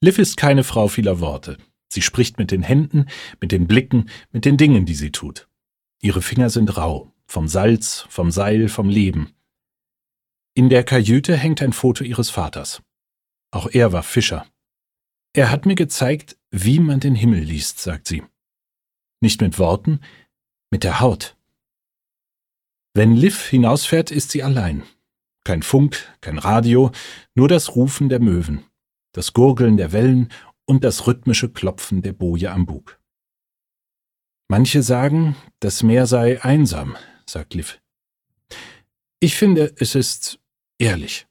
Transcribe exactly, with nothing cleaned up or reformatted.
Liv ist keine Frau vieler Worte. Sie spricht mit den Händen, mit den Blicken, mit den Dingen, die sie tut. Ihre Finger sind rau, vom Salz, vom Seil, vom Leben. In der Kajüte hängt ein Foto ihres Vaters. Auch er war Fischer. Er hat mir gezeigt, wie man den Himmel liest, sagt sie. Nicht mit Worten, mit der Haut. Wenn Liv hinausfährt, ist sie allein. Kein Funk, kein Radio, nur das Rufen der Möwen, das Gurgeln der Wellen und das rhythmische Klopfen der Boje am Bug. Manche sagen, das Meer sei einsam, sagt Liv. Ich finde, es ist ehrlich.